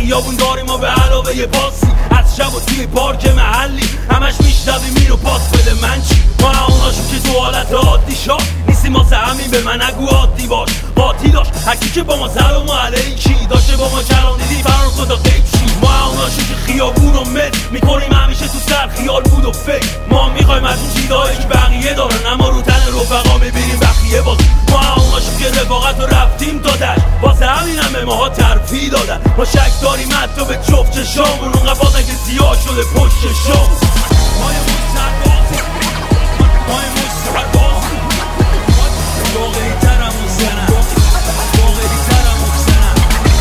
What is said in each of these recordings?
خیابون داریم و به علاوه یه باسی از شب و توی پارک محلی همش میشنویم اینو پاس بده من چی؟ ما اوناشون که تو حالت عادی شاد نیستیم واسه همین به من نگو عادی باش قاطی داشت هرکی که با ما سلام علیکی داشته با ما کلام دیدی فرار کن تا غیب شی ما اوناشون که خیابون رو مل میکنیم همیشه تو سر خیال بود و فکر ما میخوایم از اون چیزایی که بقیه دارن اما رو تن رفقا میبینیم بقیه باز ما اوناشون که رفاقت رو رفتیم دادش واسه همین هم به ماها ترفیع دادن ما شک داریم حتی به جفت چشامون اونقدر بازن که سیاه شده پشت چشامون ما یه مستربازی ما یه مستربازی واقعی ترم موزنم واقعی ترم موزنم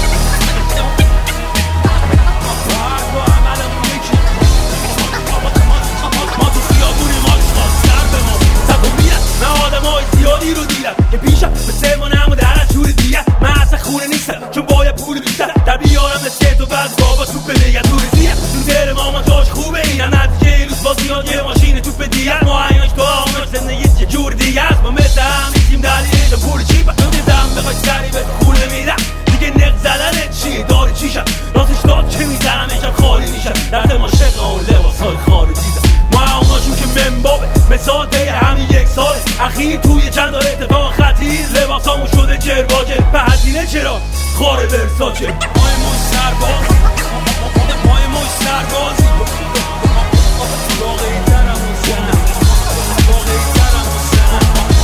با عملمون یکی ما تو خیابونیم آشقاز سر به ما سب و میرم من آدم های زیادی رو دیدم که پیشم به سمانم و در از جور دیگه من اصلا خونه نیستم چون باید پول بیشتر در بیارم نسکت و بعد بابا توپ دیگه تو رزیه تو دل ما جاش خوبه این هم نتیجه این روز باز میاد یه ماشین توپ دیگه ما ایناش تو آماش زندگیت یه جور دیگه است ما مثل هم نیستیم دلیل پول چی با تو دیدم بخوای سری به خونه میرم دیگه نق زدنت چیه داری چیشم راستش داد که میزنم ایشم خالی میشم درد ما شقه و لباس های خاری دیدم ما اوناشون که منبابه مثال دیگه همین یک سال اخیر توی چند داره اتفاق خطیر لباس همون شده جرواجه به هزینه چرا خاره برساچه مای مستربازی مای مستربازی واقعی ترم موزنم واقعی ترم موزنم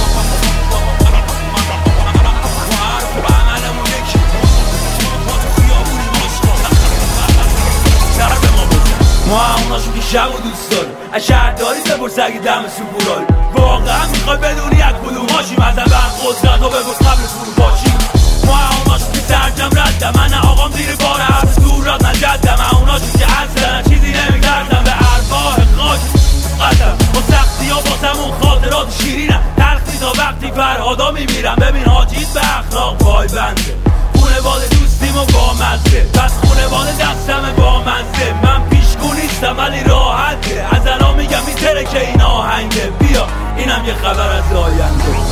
ما حرف و عملمون یکی ما تو خیابونی ماشقاز سر به ما بزن ما هموناشون که شب و دوست داریم از شهرداری بپرس اگه دم سوپوراری واقعا میخوای بدونی از کدوم هاشیم از اول قدرت رو بپرس قبل فروپاشیم ما هموناشون که سرجم ردم من آقام زیر بار حرف دور راد نجدم هموناشون که اصلا چیزی نمیکردم به ارواح خاک قدم با سختی ها باسمون خاطرات شیرینم تلخی تا وقتی فرهادا میمیرم ببین حاجیت به اخلاق پای بنده خونواده دوستیم و با مزه پس خونواده دستم با مزه من پیشگو نیستم ولی راحته از الان میگم میتره که این آهنگه بیا اینم یه خبر از آینده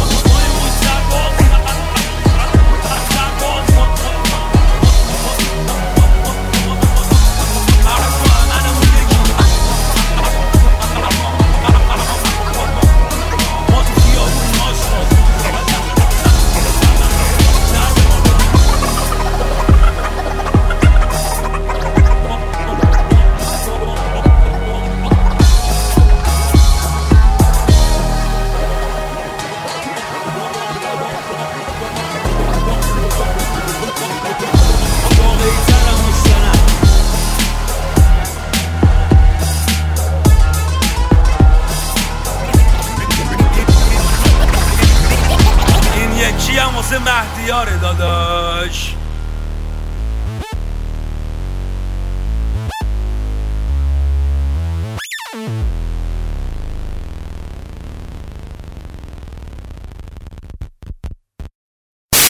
واسه مهدیاره داداش